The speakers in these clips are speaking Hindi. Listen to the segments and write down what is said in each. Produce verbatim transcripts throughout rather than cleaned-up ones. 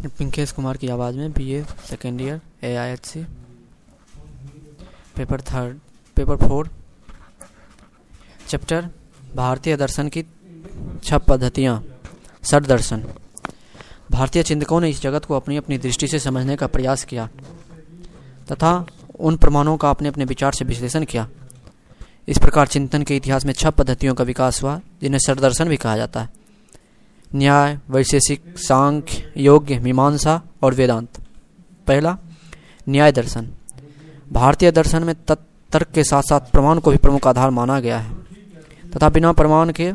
पिंकेश कुमार की आवाज़ में BA second year A I H C paper third paper four chapter भारतीय दर्शन की छह पद्धतियाँ। षड दर्शन। भारतीय चिंतकों ने इस जगत को अपनी अपनी दृष्टि से समझने का प्रयास किया तथा उन प्रमाणों का अपने अपने विचार से विश्लेषण किया। इस प्रकार चिंतन के इतिहास में छह पद्धतियों का विकास हुआ जिन्हें षड दर्शन भी कहा जाता है: न्याय, वैशेषिक, सांख्य, योग्य, मीमांसा और वेदांत। पहला, न्याय दर्शन। भारतीय दर्शन में तर्क के साथ साथ प्रमाण को भी प्रमुख आधार माना गया है तथा बिना प्रमाण के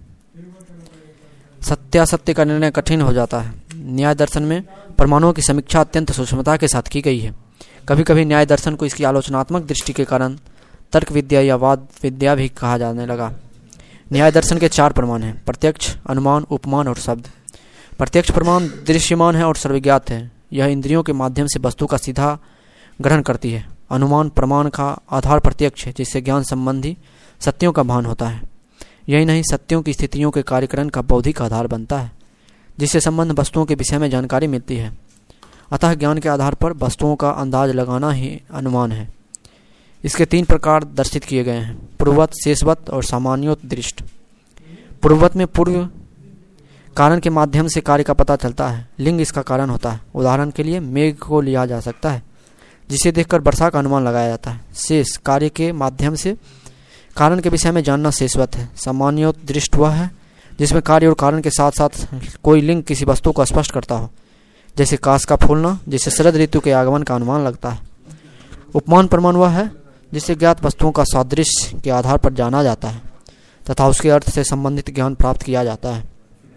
सत्यासत्य का निर्णय कठिन हो जाता है। न्याय दर्शन में प्रमाणों की समीक्षा अत्यंत सूक्ष्मता के साथ की गई है। कभी कभी न्याय दर्शन को इसकी आलोचनात्मक दृष्टि के कारण तर्क विद्या या वाद विद्या भी कहा जाने लगा। न्याय दर्शन के चार प्रमाण हैं: प्रत्यक्ष, अनुमान, उपमान और शब्द। प्रत्यक्ष प्रमाण दृश्यमान है और सर्वज्ञात है। यह इंद्रियों के माध्यम से वस्तु का सीधा ग्रहण करती है। अनुमान प्रमाण का आधार प्रत्यक्ष है जिससे ज्ञान संबंधी सत्यों का भान होता है। यही नहीं, सत्यों की स्थितियों के कार्यकरण का बौद्धिक आधार बनता है जिससे संबंध वस्तुओं के विषय में जानकारी मिलती है। अतः ज्ञान के आधार पर वस्तुओं का अंदाज लगाना ही अनुमान है। इसके तीन प्रकार दर्शित किए गए हैं: पूर्ववत, शेषवत और सामान्योदृष्ट। पूर्ववत में पूर्व कारण के माध्यम से कार्य का पता चलता है। लिंग इसका कारण होता है। उदाहरण के लिए मेघ को लिया जा सकता है जिसे देखकर वर्षा का अनुमान लगाया जाता है। शेष कार्य के माध्यम से कारण के विषय में जानना शेषवत है। सामान्योदृष्ट वह है जिसमें कार्य और कारण के साथ साथ कोई लिंग किसी वस्तु को स्पष्ट करता हो, जैसे काश का फूलना जिससे शरद ऋतु के आगमन का अनुमान लगता है। उपमान प्रमाण वह है जिससे ज्ञात वस्तुओं का सादृश्य के आधार पर जाना जाता है तथा उसके अर्थ से संबंधित ज्ञान प्राप्त किया जाता है।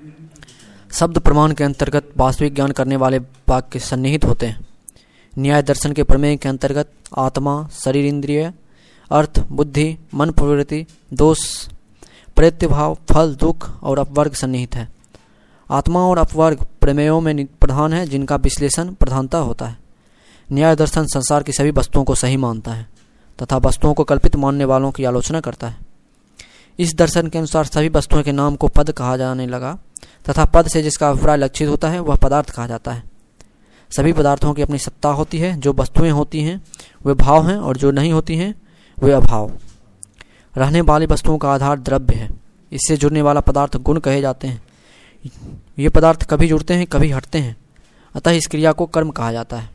शब्द प्रमाण के अंतर्गत वास्तविक ज्ञान करने वाले वाक्य सन्निहित होते हैं। न्याय दर्शन के प्रमेय के अंतर्गत आत्मा, शरीर, इंद्रिय, अर्थ, बुद्धि, मन, प्रवृत्ति, दोष, प्रत्यभाव, फल, दुख और अपवर्ग सन्निहित है। आत्मा और अपवर्ग प्रमेयों में प्रधान है जिनका विश्लेषण प्रधानता होता है। न्याय दर्शन संसार की सभी वस्तुओं को सही मानता है तथा वस्तुओं को कल्पित मानने वालों की आलोचना करता है। इस दर्शन के अनुसार सभी वस्तुओं के नाम को पद कहा जाने लगा तथा पद से जिसका अभिप्राय लक्षित होता है वह पदार्थ कहा जाता है। सभी पदार्थों की अपनी सत्ता होती है। जो वस्तुएं होती हैं वे भाव हैं और जो नहीं होती हैं वे अभाव। रहने वाली वस्तुओं का आधार द्रव्य है। इससे जुड़ने वाला पदार्थ गुण कहे जाते हैं। ये पदार्थ कभी जुड़ते हैं कभी हटते हैं, अतः इस क्रिया को कर्म कहा जाता है।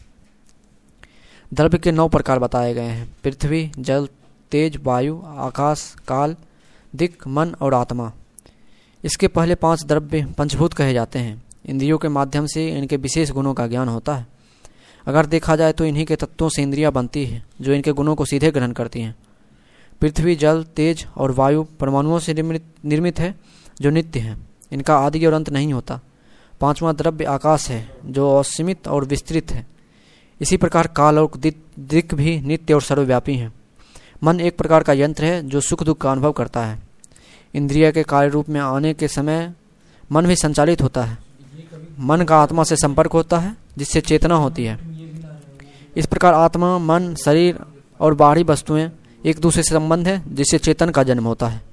द्रव्य के नौ प्रकार बताए गए हैं: पृथ्वी, जल, तेज, वायु, आकाश, काल, दिक्, मन और आत्मा। इसके पहले पांच द्रव्य पंचभूत कहे जाते हैं। इंद्रियों के माध्यम से इनके विशेष गुणों का ज्ञान होता है। अगर देखा जाए तो इन्हीं के तत्वों से इंद्रियां बनती हैं जो इनके गुणों को सीधे ग्रहण करती हैं। पृथ्वी, जल, तेज और वायु परमाणुओं से निर्मित है जो नित्य है। इनका आदि और अंत नहीं होता। पांचवां द्रव्य आकाश है जो असीमित और विस्तृत है। इसी प्रकार काल और दिक् भी नित्य और सर्वव्यापी हैं। मन एक प्रकार का यंत्र है जो सुख दुख का अनुभव करता है। इंद्रिय के कार्य रूप में आने के समय मन भी संचालित होता है। मन का आत्मा से संपर्क होता है जिससे चेतना होती है। इस प्रकार आत्मा, मन, शरीर और बाहरी वस्तुएं एक दूसरे से संबंध है जिससे चेतन का जन्म होता है।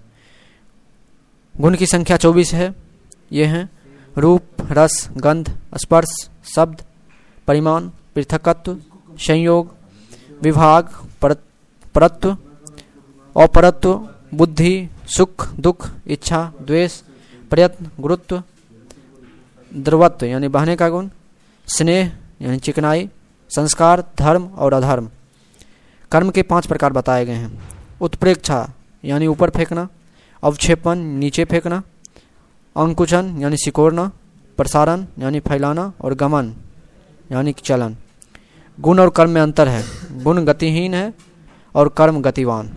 गुण की संख्या चौबीस है। ये हैं रूप, रस, गंध, स्पर्श, शब्द, परिमाण, पृथकत्व, संयोग, विभाग, परत्व, अपरत्व, बुद्धि, सुख, दुख, इच्छा, द्वेष, प्रयत्न, गुरुत्व, द्रवत्व यानी बहने का गुण, स्नेह यानी चिकनाई, संस्कार, धर्म और अधर्म। कर्म के पांच प्रकार बताए गए हैं: उत्प्रेक्षा यानी ऊपर फेंकना, अवक्षेपण नीचे फेंकना, अंकुचन यानी सिकोड़ना, प्रसारण यानी फैलाना और गमन यानी चलन। गुण और कर्म में अंतर है। गुण गतिहीन है और कर्म गतिवान।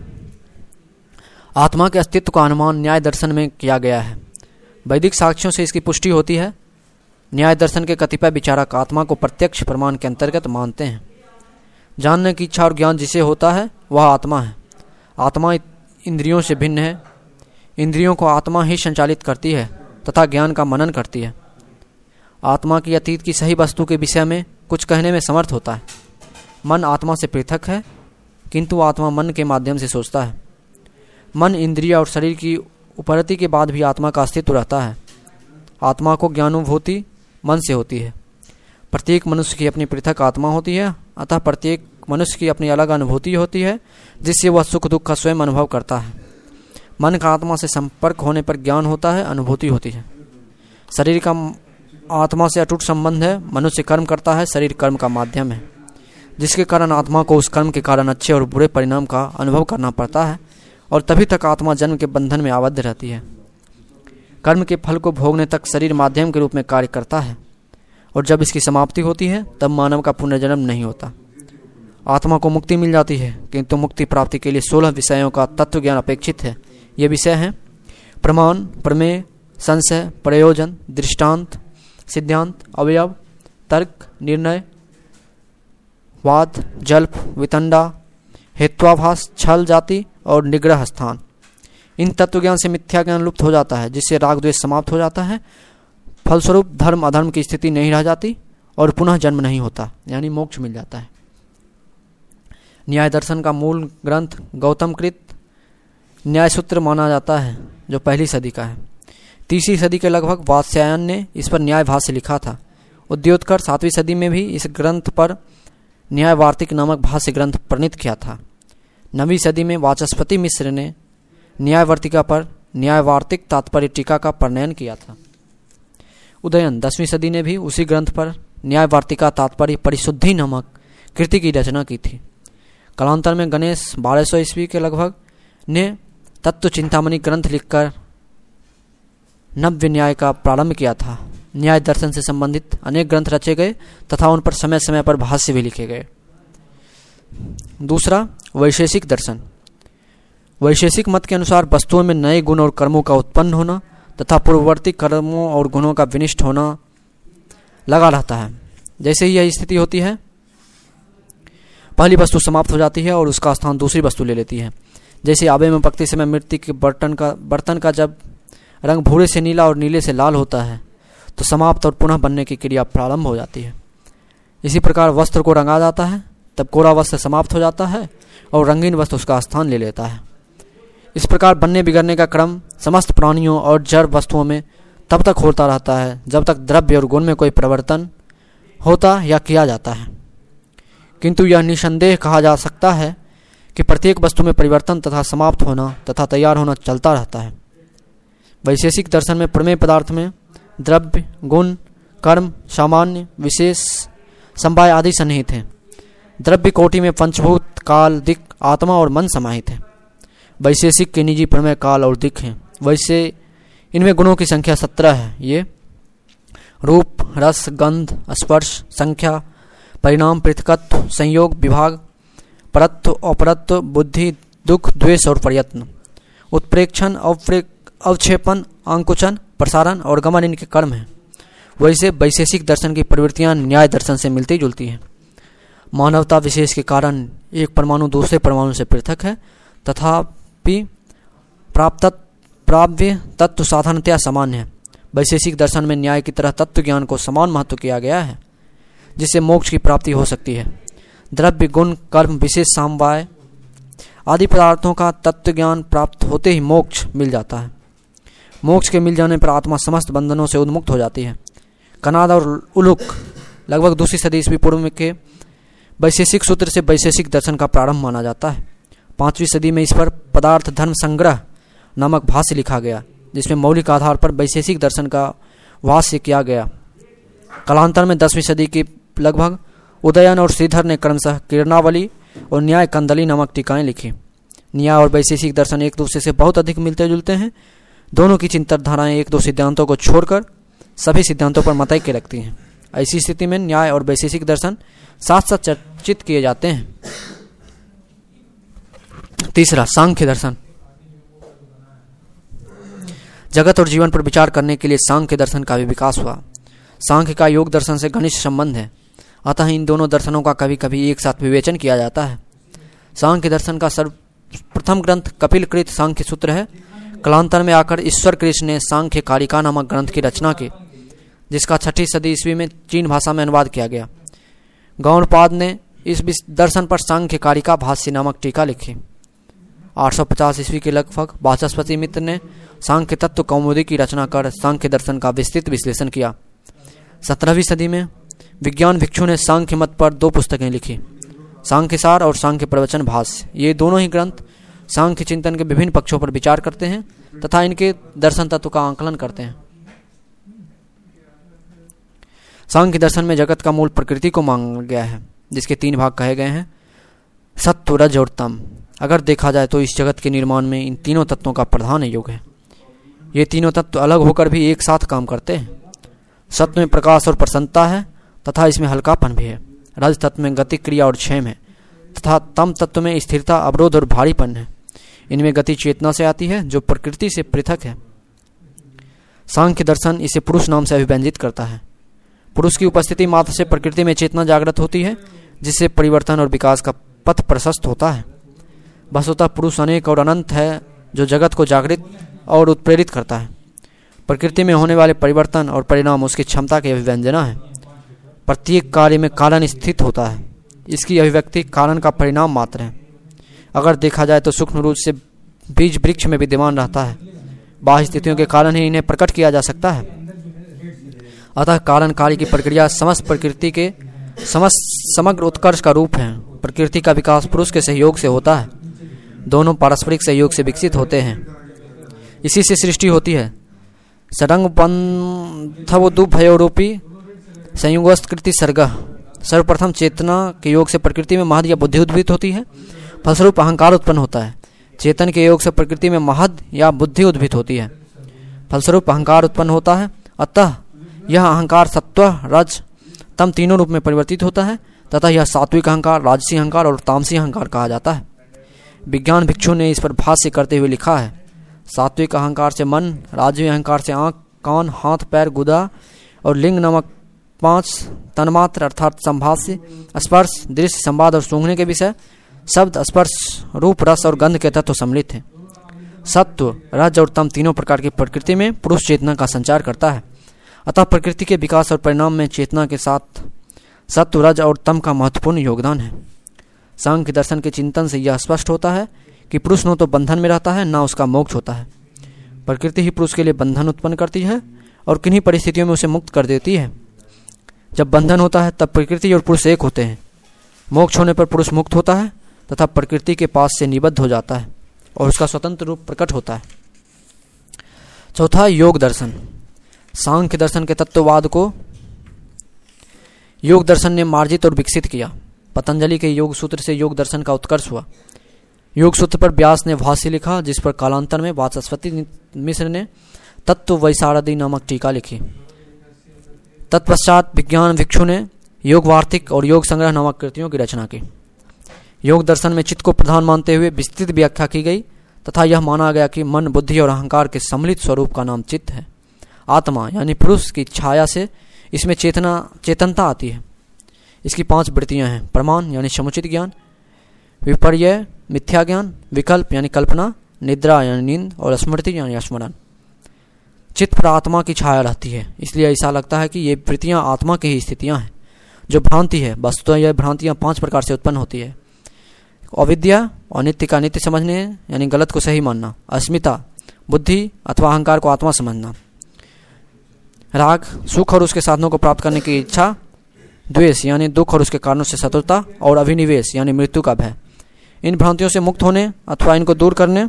आत्मा के अस्तित्व का अनुमान न्याय दर्शन में किया गया है। वैदिक साक्ष्यों से इसकी पुष्टि होती है। न्याय दर्शन के कतिपय विचारक आत्मा को प्रत्यक्ष प्रमाण के अंतर्गत मानते हैं। जानने की इच्छा और ज्ञान जिसे होता है वह आत्मा है। आत्मा इंद्रियों से भिन्न है। इंद्रियों को आत्मा ही संचालित करती है तथा ज्ञान का मनन करती है। आत्मा की अतीत की सही वस्तु के विषय में कुछ कहने में समर्थ होता है। मन आत्मा से पृथक है किंतु आत्मा मन के माध्यम से सोचता है। मन, इंद्रिय और शरीर की उपरति के बाद भी आत्मा का अस्तित्व रहता है। आत्मा को ज्ञानुभूति मन से होती है। प्रत्येक मनुष्य की अपनी पृथक आत्मा होती है, अतः प्रत्येक मनुष्य की अपनी अलग अनुभूति होती है जिससे वह सुख दुख का स्वयं अनुभव करता है। मन का आत्मा से संपर्क होने पर ज्ञान होता है, अनुभूति होती है। शरीर का आत्मा से अटूट संबंध है। मनुष्य कर्म करता है, शरीर कर्म का माध्यम है, जिसके कारण आत्मा को उस कर्म के कारण अच्छे और बुरे परिणाम का अनुभव करना पड़ता है और तभी तक आत्मा जन्म के बंधन में आबद्ध रहती है। कर्म के फल को भोगने तक शरीर माध्यम के रूप में कार्य करता है और जब इसकी समाप्ति होती है तब मानव का पुनर्जन्म नहीं होता। आत्मा को मुक्ति मिल जाती है, किंतु मुक्ति प्राप्ति के लिए सोलह विषयों का तत्व ज्ञान अपेक्षित है। ये विषय हैं प्रमाण, प्रमेय, संशय, प्रयोजन, दृष्टांत, सिद्धांत, अवयव, तर्क, निर्णय, वाद, जल्प, वितंडा, हेत्वाभास, छल, जाति और निग्रह स्थान। इन तत्व ज्ञान से मिथ्या ज्ञान लुप्त हो जाता है, जिससे राग द्वेष समाप्त हो जाता है। फलस्वरूप धर्म अधर्म की स्थिति नहीं रह जाती और पुनः जन्म नहीं होता, यानी मोक्ष मिल जाता है। न्याय दर्शन का मूल ग्रंथ गौतम कृत न्याय सूत्र माना जाता है, जो पहली सदी का है। तीसरी सदी के लगभग वात्स्यायन ने इस पर न्याय भाष्य लिखा था। उद्योतकर सातवीं सदी में भी इस ग्रंथ पर न्याय वार्तिक नामक भाष्य ग्रंथ प्रणीत किया था। नवीं सदी में वाचस्पति मिश्र ने न्याय वार्तिका पर न्याय वार्तिक तात्पर्य टीका का प्रणयन किया था। उदयन दसवीं सदी ने भी उसी ग्रंथ पर न्याय वार्तिका तात्पर्य परिशुद्धि नामक कृति की रचना की थी। कालांतर में गणेश बारह सौ ईस्वी के लगभग ने तत्व चिंतामणि ग्रंथ लिखकर नव्य न्याय का प्रारंभ किया था। न्याय दर्शन से संबंधित अनेक ग्रंथ रचे गए तथा उन पर समय समय पर भाष्य भी लिखे गए। दूसरा, वैशेषिक दर्शन। वैशेषिक मत के अनुसार वस्तुओं में नए गुण और कर्मों का उत्पन्न होना तथा पूर्ववर्ती कर्मों और गुणों का विनिष्ट होना लगा रहता है। जैसे ही यह स्थिति होती है, पहली वस्तु समाप्त हो जाती है और उसका स्थान दूसरी वस्तु ले लेती है। जैसे आबे में पकते समय मिट्टी के बर्तन का बर्तन का जब रंग भूरे से नीला और नीले से लाल होता है तो समाप्त और पुनः बनने की क्रिया प्रारंभ हो जाती है। इसी प्रकार वस्त्र को रंगा जाता है, तब कोरा वस्त्र समाप्त हो जाता है और रंगीन वस्त्र उसका स्थान ले लेता है। इस प्रकार बनने बिगड़ने का क्रम समस्त प्राणियों और जड़ वस्तुओं में तब तक होता रहता है जब तक द्रव्य और गुण में कोई परिवर्तन होता या किया जाता है। किंतु यह निसंदेह कहा जा सकता है कि प्रत्येक वस्तु में परिवर्तन तथा समाप्त होना तथा तैयार होना चलता रहता है। वैशेषिक दर्शन में प्रमेय पदार्थ में द्रव्य, गुण, कर्म, सामान्य, विशेष, समवाय आदि सन्निहित हैं। द्रव्य कोटि में पंचभूत, काल, दिक्, आत्मा और मन समाहित है। वैशेषिक के निजी प्रमेय काल और दिक् हैं। वैसे इनमें गुणों की संख्या सत्रह है। ये रूप, रस, गंध, स्पर्श, संख्या, परिणाम, पृथकत्व, संयोग, विभाग, परत्व, अपरत्व, बुद्धि, दुख, द्वेष और प्रयत्न, उत्प्रेक्षण, अवक्षेपण, अंकुचन, प्रसारण और गमन इनके कर्म हैं। वैसे वैशेषिक दर्शन की प्रवृत्तियां न्याय दर्शन से मिलती जुलती हैं। मानवता विशेष के कारण एक परमाणु दूसरे परमाणु से पृथक है, तथापि प्राप्त प्राप्य तत्व साधारणतया समान है। वैशेषिक दर्शन में न्याय की तरह तत्व ज्ञान को समान महत्व किया गया है, जिससे मोक्ष की प्राप्ति हो सकती है। द्रव्य, गुण, कर्म, विशेष, समवाय आदि पदार्थों का तत्व ज्ञान प्राप्त होते ही मोक्ष मिल जाता है। मोक्ष के मिल जाने पर आत्मा समस्त बंधनों से उन्मुक्त हो जाती है। कनाद और उलुक लगभग दूसरी सदी ईस्वी पूर्व के वैशेषिक सूत्र से वैशेषिक दर्शन का प्रारंभ माना जाता है। पांचवी सदी में इस पर पदार्थ धर्म संग्रह नामक भाष्य लिखा गया, जिसमें मौलिक आधार पर वैशेषिक दर्शन का भाष्य किया गया। कालांतर में दसवीं सदी के लगभग उदयन और श्रीधर ने क्रमशः किरणावली और न्याय कंदली नामक टीकाएं लिखी। न्याय और वैशेषिक दर्शन एक दूसरे से बहुत अधिक मिलते जुलते हैं। दोनों की चिंतनधाराएं एक दो सिद्धांतों को छोड़कर सभी सिद्धांतों पर मत के रखती हैं। ऐसी स्थिति में न्याय और वैशेषिक दर्शन साथ साथ चर्चित किए जाते हैं। तीसरा, सांख्य दर्शन। जगत और जीवन पर विचार करने के लिए सांख्य दर्शन का भी विकास हुआ। सांख्य का योग दर्शन से घनिष्ठ संबंध है, अतः इन दोनों दर्शनों का कभी कभी एक साथ विवेचन किया जाता है। सांख्य दर्शन का सर्वप्रथम ग्रंथ कपिल कृत सांख्य सूत्र है। कालांतर में आकर ईश्वर कृष्ण ने सांख्य कारिका नामक ग्रंथ की रचना की, जिसका छठी सदी ईस्वी में चीन भाषा में अनुवाद किया गया। गौड़पाद ने इस दर्शन पर सांख्य कारिका भाष्य नामक टीका लिखी। आठ सौ पचास ईस्वी के लगभग वाचस्पति मित्र ने सांख्य तत्व कौमुदी की रचना कर सांख्य दर्शन का विस्तृत विश्लेषण किया। सत्रहवीं सदी में विज्ञान भिक्षु ने सांख्य मत पर दो पुस्तकें लिखी, सांख्य सार और सांख्य प्रवचन भाष्य। ये दोनों ही ग्रंथ सांख्य चिंतन के विभिन्न पक्षों पर विचार करते हैं तथा इनके दर्शन तत्व का आंकलन करते हैं। सांख्य दर्शन में जगत का मूल प्रकृति को माना गया है, जिसके तीन भाग कहे गए हैं, सत्व, रज और तम। अगर देखा जाए तो इस जगत के निर्माण में इन तीनों तत्वों का प्रधान योग है। ये तीनों तत्व अलग होकर भी एक साथ काम करते हैं। सत्व में प्रकाश और प्रसन्नता है तथा इसमें हल्कापन भी है। रज तत्व में गति, क्रिया और क्षेम है तथा तम तत्व में स्थिरता, अवरोध और भारीपन है। इनमें गति चेतना से आती है जो प्रकृति से पृथक है। सांख्य दर्शन इसे पुरुष नाम से अभिव्यंजित करता है। पुरुष की उपस्थिति मात्र से प्रकृति में चेतना जागृत होती है, जिससे परिवर्तन और विकास का पथ प्रशस्त होता है। वस्तुतः पुरुष अनेक और अनंत है जो जगत को जागृत और उत्प्रेरित करता है। प्रकृति में होने वाले परिवर्तन और परिणाम उसकी क्षमता की अभिव्यंजना है। प्रत्येक कार्य में कारण स्थित होता है, इसकी अभिव्यक्ति कारण का परिणाम मात्र है। अगर देखा जाए तो सूक्ष्म रूप से बीज वृक्ष में विद्यमान रहता है, बाह्य स्थितियों के कारण ही इन्हें प्रकट किया जा सकता है। अतः कारण कार्य की प्रक्रिया समस्त प्रकृति के समस्त समग्र उत्कर्ष का रूप है। प्रकृति का विकास पुरुष के सहयोग से होता है। दोनों पारस्परिक सहयोग से विकसित होते हैं, इसी से सृष्टि होती है। सडंग बंधवोदुभयोरूपी संयुगस्तकृति सर्ग। सर्वप्रथम चेतना के योग से प्रकृति में महद या बुद्धि उद्भूत होती है, फलस्वरूप अहंकार उत्पन्न होता है। चेतन के योग से प्रकृति में महद या बुद्धि उद्भूत होती है, फलस्वरूप अहंकार उत्पन्न होता है। अतः यह अहंकार सत्व, रज, तम तीनों रूप में परिवर्तित होता है तथा यह सात्विक अहंकार, राजसी अहंकार और तामसी अहंकार कहा जाता है। विज्ञान भिक्षु ने इस पर भाष्य करते हुए लिखा है, सात्विक अहंकार से मन, राजवी अहंकार से आंख, कान, हाथ, पैर, गुदा और लिंग नामक पांच तन्मात्र अर्थात संभाष्य, स्पर्श, दृश्य, संवाद और सूंघने के विषय, शब्द, स्पर्श, रूप, रस और गंध के तत्व सम्मिलित हैं। सत्व, रज और तम तीनों प्रकार की प्रकृति में पुरुष चेतना का संचार करता है। अतः प्रकृति के विकास और परिणाम में चेतना के साथ सत्व, रज और तम का महत्वपूर्ण योगदान है। सांख्य दर्शन के चिंतन से यह स्पष्ट होता है कि पुरुष न तो बंधन में रहता है, न उसका मोक्ष होता है। प्रकृति ही पुरुष के लिए बंधन उत्पन्न करती है और किन्हीं परिस्थितियों में उसे मुक्त कर देती है। जब बंधन होता है तब प्रकृति और पुरुष एक होते हैं। मोक्ष होने पर पुरुष मुक्त होता है तथा प्रकृति के पास से निबद्ध हो जाता है और उसका स्वतंत्र रूप प्रकट होता है। चौथा, योग दर्शन। सांख्य दर्शन के तत्ववाद को योग दर्शन ने मार्जित और विकसित किया। पतंजलि के योग सूत्र से योग दर्शन का उत्कर्ष हुआ। योग सूत्र पर व्यास ने भाष्य लिखा, जिस पर कालांतर में वाचस्पति मिश्र ने तत्व वैशारदी नामक टीका लिखी। तत्पश्चात विज्ञान भिक्षु ने योग वार्तिक और योग संग्रह नामक कृतियों की रचना की। योग दर्शन में चित्त को प्रधान मानते हुए विस्तृत व्याख्या की गई तथा यह माना गया कि मन, बुद्धि और अहंकार के सम्मिलित स्वरूप का नाम चित्त है। आत्मा यानी पुरुष की छाया से इसमें चेतना चेतनता आती है। इसकी पांच वृत्तियां हैं, प्रमाण यानी समुचित ज्ञान, विपर्यय मिथ्या ज्ञान, विकल्प यानी कल्पना, निद्रा यानी नींद और स्मृति यानी स्मरण। चित्त पर आत्मा की छाया रहती है, इसलिए ऐसा लगता है कि ये वृत्तियां आत्मा की ही स्थितियां हैं। जो भ्रांति है, वस्तुतः यह भ्रांतियां पांच प्रकार से उत्पन्न होती है। अविद्या, अनित्य का नित्य समझने यानी गलत को सही मानना। अस्मिता, बुद्धि अथवा अहंकार को आत्मा समझना। राग, सुख और उसके साधनों को प्राप्त करने की इच्छा। द्वेष यानी दुख और उसके कारणों से शत्रुता। और अभिनिवेश यानी मृत्यु का भय। इन भ्रांतियों से मुक्त होने अथवा इनको दूर करने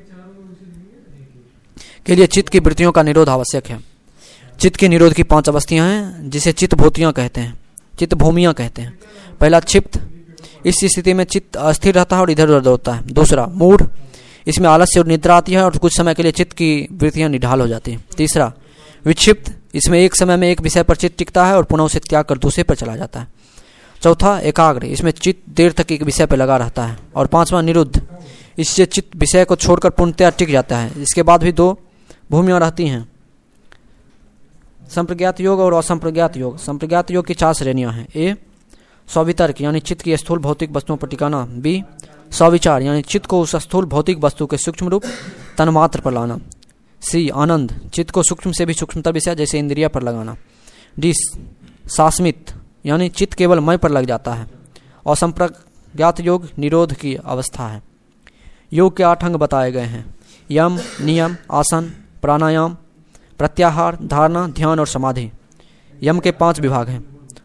के लिए चित्त की वृत्तियों का निरोध आवश्यक है। चित्त के निरोध की पांच अवस्थियां हैं, जिसे चित्त भूतियां कहते हैं, चित्त भूमियां कहते हैं। पहला, क्षिप्त। इस स्थिति में चित्त अस्थिर रहता है और इधर उधर होता है। दूसरा, मूढ़। इसमें आलस्य और निद्रा आती है और कुछ समय के लिए चित्त की वृत्तियां निढाल हो जाती हैं। तीसरा, विक्षिप्त। इसमें एक समय में एक विषय पर चित्त टिकता है और पुनः उसे त्याग कर दूसरे पर चला जाता है। चौथा, एकाग्र। इसमें चित्त देर तक एक विषय पर लगा रहता है। और पांचवा, निरुद्ध। इससे चित्त विषय को छोड़कर पूर्णतया टिक जाता है। इसके बाद भी दो भूमियां रहती हैं, संप्रज्ञात योग और असंप्रज्ञात योग। संप्रज्ञात योग की चार श्रेणियां हैं। ए, स्वितर्क यानी चित्त की स्थूल भौतिक वस्तुओं पर टिकाना। बी, स्विचार यानी चित्त को उस स्थूल भौतिक वस्तु के सूक्ष्म रूप तन्मात्र पर लाना। सी, आनंद। चित्त को सूक्ष्म से भी सूक्ष्मतर विषय जैसे इंद्रिया पर लगाना। डी, सास्मित यानी चित्त केवल मय पर लग जाता है। और संप्रज्ञात योग निरोध की अवस्था है। योग के आठ अंग बताए गए हैं, यम, नियम, आसन, प्राणायाम, प्रत्याहार, धारणा, ध्यान और समाधि। यम के पांच विभाग हैं,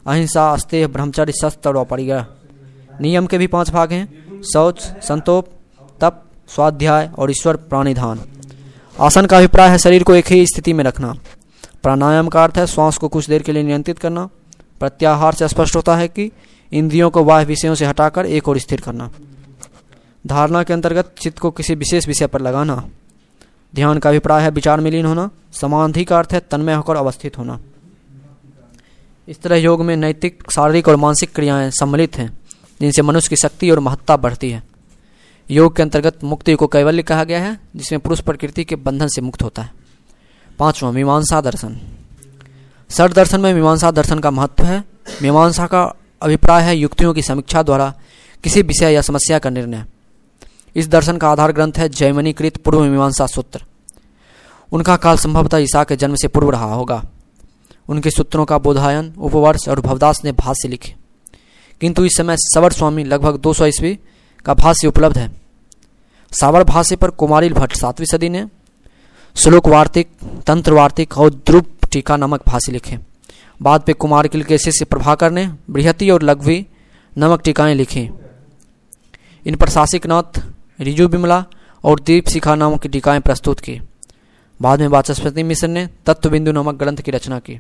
अहिंसा, अस्तेय, ब्रह्मचर्य, शस्त्र और अपरिग्रह। नियम के भी पांच भाग हैं: शौच, संतोप, तप, स्वाध्याय और ईश्वर प्राणिधान। आसन का अभिप्राय है शरीर को एक ही स्थिति में रखना। प्राणायाम का अर्थ है श्वास को कुछ देर के लिए नियंत्रित करना। प्रत्याहार से स्पष्ट होता है कि इंद्रियों को बाह्य विषयों से हटाकर एक और स्थिर करना। धारणा के अंतर्गत चित्त को किसी विशेष विषय पर लगाना। ध्यान का अभिप्राय है विचार में लीन होना। समाधि का अर्थ है तन्मय होकर अवस्थित होना। इस तरह योग में नैतिक, शारीरिक और मानसिक क्रियाएं सम्मिलित हैं जिनसे मनुष्य की शक्ति और महत्ता बढ़ती है। योग के अंतर्गत मुक्ति को कैवल्य कहा गया है, जिसमें पुरुष प्रकृति के बंधन से मुक्त होता है। पांचवा, मीमांसा दर्शन। षट दर्शन में मीमांसा दर्शन का महत्व है। मीमांसा का अभिप्राय है युक्तियों की समीक्षा द्वारा किसी विषय या समस्या का निर्णय। इस दर्शन का आधार ग्रंथ है जैमिनीकृत पूर्व मीमांसा सूत्र। उनका काल संभवतः ईसा के जन्म से पूर्व रहा होगा। उनके सूत्रों का बोधायन, उपवर्ष और भवदास ने भाष्य लिखे, किंतु इस समय सवर स्वामी लगभग दो सौ ईस्वी का भाष्य उपलब्ध है। सावर भाष्य पर कुमारिल भट्ट सातवीं सदी ने श्लोक वार्तिक, तंत्र वार्तिक और ध्रुव टीका नामक भाष्य लिखे। बाद पे कुमारकिल के शिष्य प्रभाकर ने बृहति और लघवी नामक टीकाएं लिखी। इन पर शासिकनाथ, रिजु बिमला और दीप शिखा नामक की टीकाएं प्रस्तुत की। बाद में वाचस्पति मिश्र ने तत्व बिंदु नामक ग्रंथ की रचना की।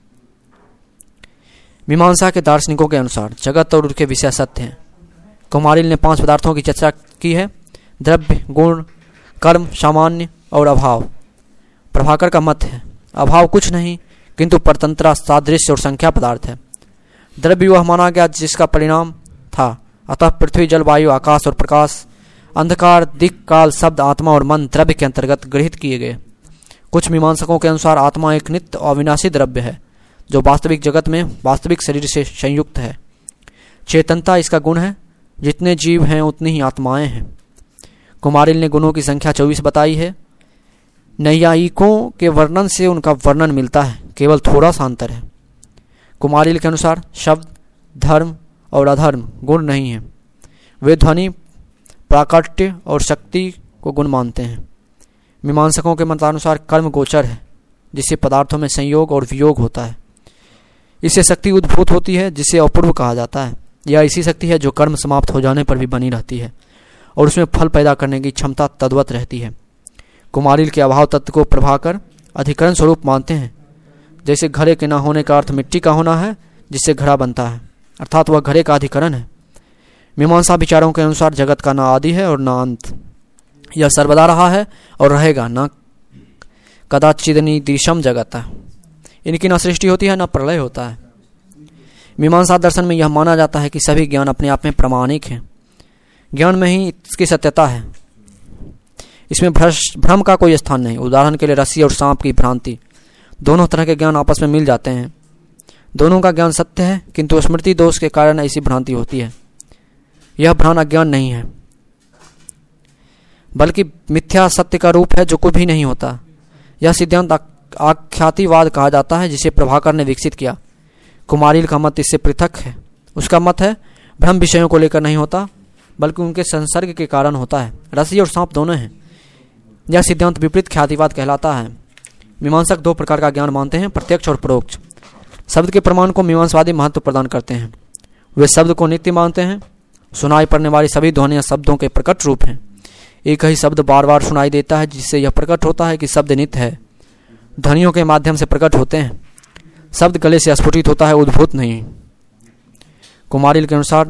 मीमांसा के दार्शनिकों के अनुसार जगत और उसके विषय सत्य हैं। कुमारिल ने पांच पदार्थों की चर्चा की है: द्रव्य, गुण, कर्म, सामान्य और अभाव। प्रभाकर का मत है अभाव कुछ नहीं किंतु परतंत्रा, सादृश्य और संख्या पदार्थ है। द्रव्य वह माना गया जिसका परिणाम था, अतः पृथ्वी, जल, वायु, आकाश और प्रकाश, अंधकार, दिक्, काल, शब्द, आत्मा और मन द्रव्य के अंतर्गत गृहीत किए गए। कुछ मीमांसकों के अनुसार आत्मा एक नित्य अविनाशी द्रव्य है जो वास्तविक जगत में वास्तविक शरीर से संयुक्त है। चेतनता इसका गुण है। जितने जीव हैं उतनी ही आत्माएं हैं। कुमारिल ने गुणों की संख्या चौबीस बताई है। नैयायिकों के वर्णन से उनका वर्णन मिलता है, केवल थोड़ा सा अंतर है। कुमारिल के अनुसार शब्द, धर्म और अधर्म गुण नहीं है। वे ध्वनि, प्राकट्य और शक्ति को गुण मानते हैं। मीमांसकों के मतानुसार कर्म गोचर है, जिससे पदार्थों में संयोग और वियोग होता है। इससे शक्ति उद्भूत होती है, जिसे अपूर्व कहा जाता है। यह ऐसी शक्ति है जो कर्म समाप्त हो जाने पर भी बनी रहती है और उसमें फल पैदा करने की क्षमता तद्वत रहती है। कुमारिल के अभाव तत्व को प्रभाकर अधिकरण स्वरूप मानते हैं। जैसे घड़े के न होने का अर्थ मिट्टी का होना है जिससे घड़ा बनता है, अर्थात वह घड़े का अधिकरण है। मीमांसा विचारों के अनुसार जगत का न आदि है और न अंत। यह सर्वदा रहा है और रहेगा, न कदाचिदनीदृशम जगत है। इनकी न सृष्टि होती है न प्रलय होता है। मीमांसा दर्शन में यह माना जाता है कि सभी ज्ञान अपने आप में प्रामाणिक हैं। ज्ञान में ही इसकी सत्यता है। इसमें भ्रम का कोई स्थान नहीं। उदाहरण के लिए रस्सी और सांप की भ्रांति, दोनों तरह के ज्ञान आपस में मिल जाते हैं। दोनों का ज्ञान सत्य है, किंतु स्मृति दोष के कारण ऐसी भ्रांति होती है। यह भ्रांत अज्ञान नहीं है, बल्कि मिथ्या सत्य का रूप है जो कुछ भी नहीं होता। यह सिद्धांत आख्यातिवाद कहा जाता है, जिसे प्रभाकर ने विकसित किया। कुमारिल का मत इससे पृथक है। उसका मत है भ्रम विषयों को लेकर नहीं होता, बल्कि उनके संसर्ग के कारण होता है। रस्सी और सांप दोनों हैं। यह सिद्धांत विपरीत ख्यातिवाद कहलाता है। मीमांसक दो प्रकार का ज्ञान मानते हैं, प्रत्यक्ष और परोक्ष। शब्द के प्रमाण को मीमांसवादी महत्व प्रदान करते हैं। वे शब्द को नित्य मानते हैं। सुनाई पड़ने वाली सभी ध्वनियां शब्दों के प्रकट रूप हैं। एक ही शब्द बार बार सुनाई देता है, जिससे यह प्रकट होता है कि शब्द नित्य है। ध्वनियों के माध्यम से प्रकट होते हैं। शब्द गले से स्फुटित होता है, उद्भूत नहीं। कुमारिल के अनुसार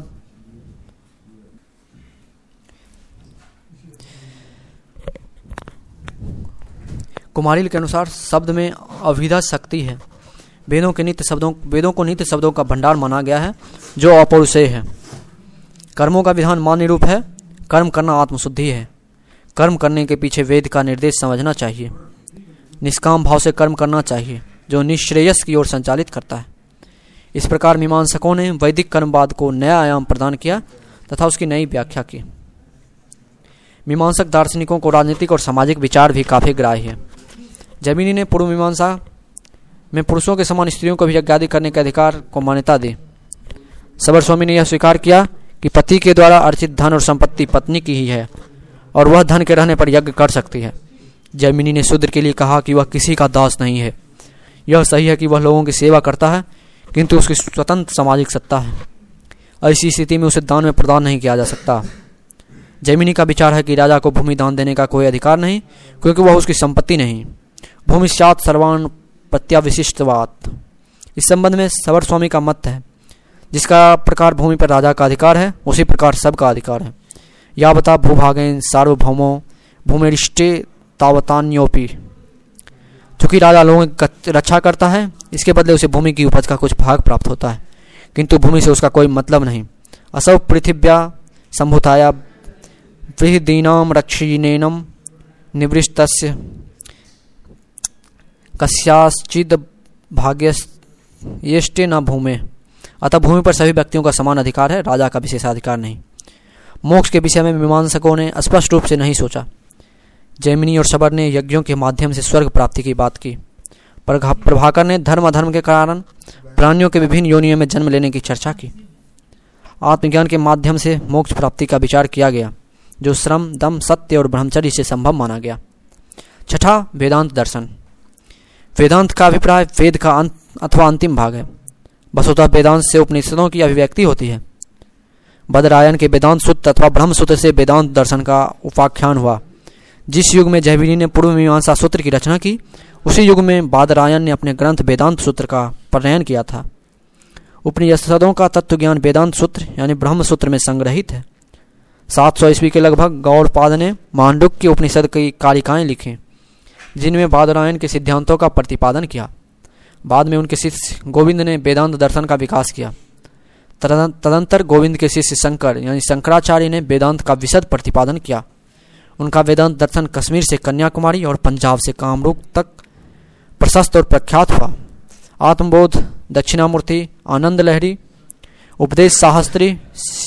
कुमारिल के अनुसार शब्द में अविधा शक्ति है। वेदों के नित्य शब्दों वेदों को नित्य शब्दों का भंडार माना गया है, जो अपौरुषेय है। कर्मों का विधान मान्य रूप है। कर्म करना आत्मशुद्धि है। कर्म करने के पीछे वेद का निर्देश समझना चाहिए। निष्काम भाव से कर्म करना चाहिए, जो निश्रेयस की ओर संचालित करता है। इस प्रकार मीमांसकों ने वैदिक कर्मवाद को नया आयाम प्रदान किया तथा उसकी नई व्याख्या की। मीमांसक दार्शनिकों को राजनीतिक और सामाजिक विचार भी काफी ग्राह्य है। जैमिनी ने पूर्व मीमांसा में पुरुषों के समान स्त्रियों को भी यज्ञादि करने के अधिकार को मान्यता दी। सबर स्वामी ने यह स्वीकार किया कि पति के द्वारा अर्जित धन और संपत्ति पत्नी की ही है और वह धन के रहने पर यज्ञ कर सकती है। जैमिनी ने शूद्र के लिए कहा कि वह किसी का दास नहीं है। यह सही है कि वह लोगों की सेवा करता है, किंतु उसकी स्वतंत्र सामाजिक सत्ता है। ऐसी स्थिति में उसे दान में प्रदान नहीं किया जा सकता। जैमिनी का विचार है कि राजा को भूमि दान देने का कोई अधिकार नहीं, क्योंकि वह उसकी संपत्ति नहीं। भूमि स्यात् सर्वान् प्रत्याविशिष्टवात्। इस संबंध में सबर स्वामी का मत है, जिसका प्रकार भूमि पर राजा का अधिकार है, उसी प्रकार सबका अधिकार है। यावता भूभागेन सार्वभौमो भूमिरिष्टे तावतान्योपि। चूंकि राजा लोगों की रक्षा करता है, इसके बदले उसे भूमि की उपज का कुछ भाग प्राप्त होता है, किंतु भूमि से उसका कोई मतलब नहीं। असौ पृथिव्या संभूताया बृहदीनाम रक्षिणेनम निवृष्टस्य कस्याश्चिद भाग्यस्ते न भूमे। अतः भूमि पर सभी व्यक्तियों का समान अधिकार है, राजा का विशेषाधिकार नहीं। मोक्ष के विषय में मीमांसकों ने स्पष्ट रूप से नहीं सोचा। जैमिनी और शबर ने यज्ञों के माध्यम से स्वर्ग प्राप्ति की बात की। प्रभाकर ने धर्म अधर्म के कारण प्राणियों के विभिन्न योनियों में जन्म लेने की चर्चा की। आत्मज्ञान के माध्यम से मोक्ष प्राप्ति का विचार किया गया, जो श्रम, दम, सत्य और ब्रह्मचर्य से संभव माना गया। छठा, वेदांत दर्शन। वेदांत का अभिप्राय वेद का अंत अथवा अंतिम भाग है। वस्तुतः वेदांत से उपनिषदों की अभिव्यक्ति होती है। बदरायन के वेदांत सूत्र अथवा ब्रह्म सूत्र से वेदांत दर्शन का उपाख्यान हुआ। जिस युग में जैमिनी ने पूर्व मीमांसा सूत्र की रचना की, उसी युग में बादरायन ने अपने ग्रंथ वेदांत सूत्र का प्रणयन किया था। उपनिषदों का तत्व ज्ञान वेदांत सूत्र यानी ब्रह्म सूत्र में संग्रहित है। सात सौ ईस्वी के लगभग गौड़पाद ने मांडुक्य उपनिषद की कारिकाएं लिखी, जिनमें बादरायन के सिद्धांतों का प्रतिपादन किया। बाद में उनके शिष्य गोविंद ने वेदांत दर्शन का विकास किया। तदंतर गोविंद के शिष्य शंकर यानी शंकराचार्य ने वेदांत का विशद प्रतिपादन किया। उनका वेदांत दर्शन कश्मीर से कन्याकुमारी और पंजाब से कामरूप तक प्रशस्त और प्रख्यात हुआ। आत्मबोध, दक्षिणामूर्ति, आनंद लहरी, उपदेश शास्त्री,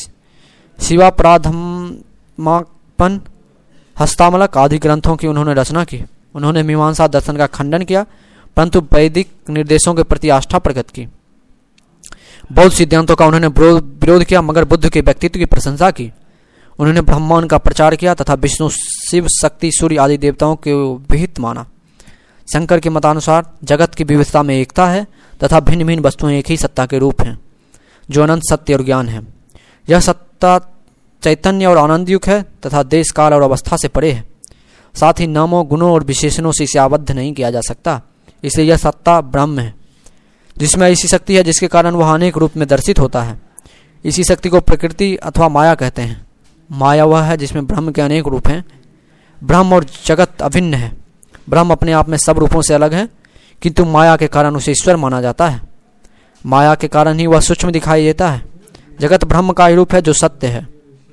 शिवापराधमापन, हस्तामलक आदि ग्रंथों की उन्होंने रचना की। उन्होंने मीमांसा दर्शन का खंडन किया, परंतु वैदिक निर्देशों के प्रति आस्था प्रकट की। बौद्ध सिद्धांतों का उन्होंने विरोध किया, मगर बुद्ध के व्यक्तित्व की प्रशंसा की। उन्होंने ब्रह्मांड का प्रचार किया तथा विष्णु, शिव, शक्ति, सूर्य आदि देवताओं को विहित माना। शंकर के मतानुसार जगत की विविधता में एकता है तथा भिन्न भिन्न वस्तुएं एक ही सत्ता के रूप हैं, जो अनंत सत्य और ज्ञान है। यह सत्ता चैतन्य और आनंदयुक्त है तथा देश, काल और अवस्था से परे है। साथ ही नामों, गुणों और विशेषणों से इसे आबद्ध नहीं किया जा सकता। इसलिए यह सत्ता ब्रह्म है, जिसमें ऐसी शक्ति है जिसके कारण वह अनेक रूप में दर्शित होता है। इसी शक्ति को प्रकृति अथवा माया कहते हैं। माया वह है जिसमें ब्रह्म के अनेक रूप हैं। ब्रह्म और जगत अभिन्न है। ब्रह्म अपने आप में सब रूपों से अलग है, किंतु माया के कारण उसे ईश्वर माना जाता है। माया के कारण ही वह सूक्ष्म दिखाई देता है। जगत ब्रह्म का ही रूप है जो सत्य है,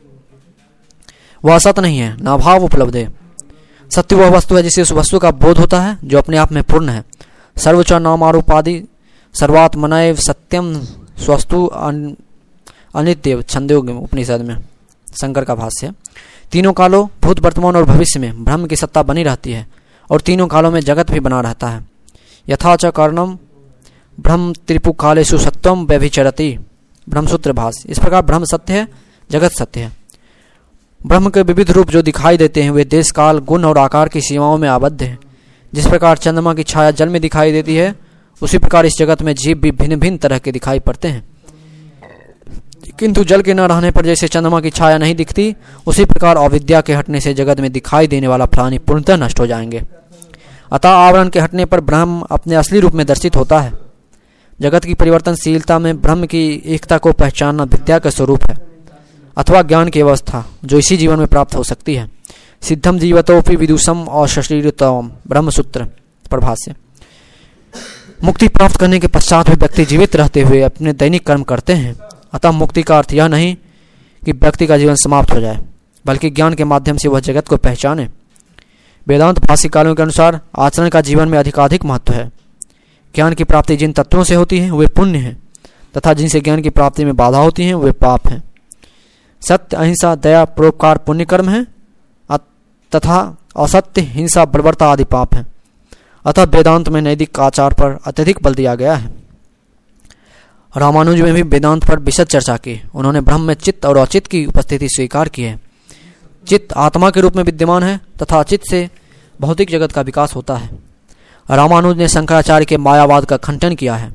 वह असत नहीं है, न भाव उपलब्ध है। सत्य वह वस्तु है जिसे उस वस्तु का बोध होता है जो अपने आप में पूर्ण है। सर्वच नामारूपादि सर्वात्मनैव सत्यम स्वस्तु अनित्य। छंदोग्य उपनिषद में शंकर का भाष्य। तीनों कालों, भूत, वर्तमान और भविष्य में ब्रह्म की सत्ता बनी रहती है और तीनों कालों में जगत भी बना रहता है। यथा च कारणम ब्रह्म त्रिपु कालेषु सत्यम व्यभिचरति। ब्रह्मसूत्र भाष्य। इस प्रकार ब्रह्म सत्य है, जगत सत्य है। ब्रह्म के विविध रूप जो दिखाई देते हैं वे देश, काल, गुण और आकार की सीमाओं में आबद्ध हैं। जिस प्रकार चंद्रमा की छाया जल में दिखाई देती है, उसी प्रकार इस जगत में जीव भी भिन्न भिन्न तरह के दिखाई पड़ते हैं। किंतु जल के न रहने पर जैसे चंद्रमा की छाया नहीं दिखती, उसी प्रकार अविद्या के हटने से जगत में दिखाई देने वाला प्राणी पूर्णतः नष्ट हो जाएंगे। अतः आवरण के हटने पर ब्रह्म अपने असली रूप में दर्शित होता है। जगत की परिवर्तनशीलता में ब्रह्म की एकता को पहचानना विद्या का स्वरूप है अथवा ज्ञान की अवस्था, जो इसी जीवन में प्राप्त हो सकती है। सिद्धम जीवतोपि विदुषम और शरीरतम। ब्रह्मसूत्र प्रभाष्य। मुक्ति प्राप्त करने के पश्चात भी व्यक्ति जीवित रहते हुए अपने दैनिक कर्म करते हैं। अतः मुक्ति का अर्थ यह नहीं कि व्यक्ति का जीवन समाप्त हो जाए, बल्कि ज्ञान के माध्यम से वह जगत को पहचाने। वेदांत भाष्यकारों के अनुसार आचरण का जीवन में अधिकाधिक महत्व है। ज्ञान की प्राप्ति जिन तत्वों से होती है वे पुण्य हैं, तथा जिनसे ज्ञान की प्राप्ति में बाधा होती है वे पाप हैं। सत्य, अहिंसा, दया, परोपकार पुण्य कर्म है तथा असत्य, हिंसा, बर्बरता आदि पाप है। अतः वेदांत में नैतिक आचार पर अत्यधिक बल दिया गया है। रामानुज में भी वेदांत पर विशद चर्चा की। उन्होंने ब्रह्म में चित्त और अचित्त की उपस्थिति स्वीकार की है। चित्त आत्मा के रूप में विद्यमान है तथा अचित्त से भौतिक जगत का विकास होता है। रामानुज ने शंकराचार्य के मायावाद का खंडन किया है।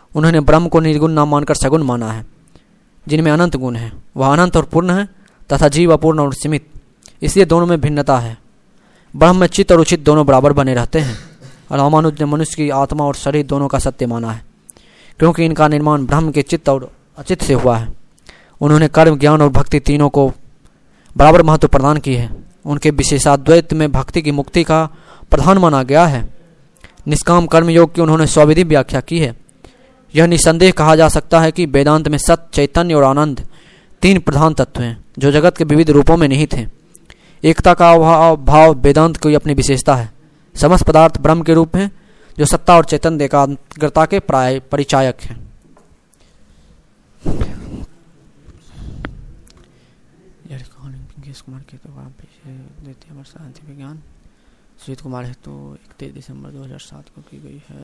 उन्होंने ब्रह्म को निर्गुण न मानकर सगुण माना है, जिनमें अनंत गुण है। वह अनंत और पूर्ण है तथा जीव अपूर्ण और सीमित, इसलिए दोनों में भिन्नता है। ब्रह्म में चित्त और उचित दोनों बराबर बने रहते हैं। रामानुज ने मनुष्य की आत्मा और शरीर दोनों का सत्य माना है, क्योंकि इनका निर्माण ब्रह्म के चित्त और अचित से हुआ है। उन्होंने कर्म, ज्ञान और भक्ति तीनों को बराबर महत्व प्रदान की है। उनके विशेषाद्वैत में भक्ति की मुक्ति का प्रधान माना गया है। निष्काम कर्म योग की उन्होंने स्वविधि व्याख्या की है। यह निसंदेह कहा जा सकता है कि वेदांत में सत्य, चैतन्य और आनंद तीन प्रधान तत्व हैं, जो जगत के विविध रूपों में निहित हैं। एकता का अभाव भाव वेदांत की अपनी विशेषता है। समस्त पदार्थ ब्रह्म के रूप हैं, जो सत्ता और चैतन्य एकाग्रता के प्राय परिचायक हैं। कुमार के तो द्वितीय वर्ष शांति विज्ञान सुजीत कुमार हेतु इकतीस दिसंबर दो हजार सात को की गई है।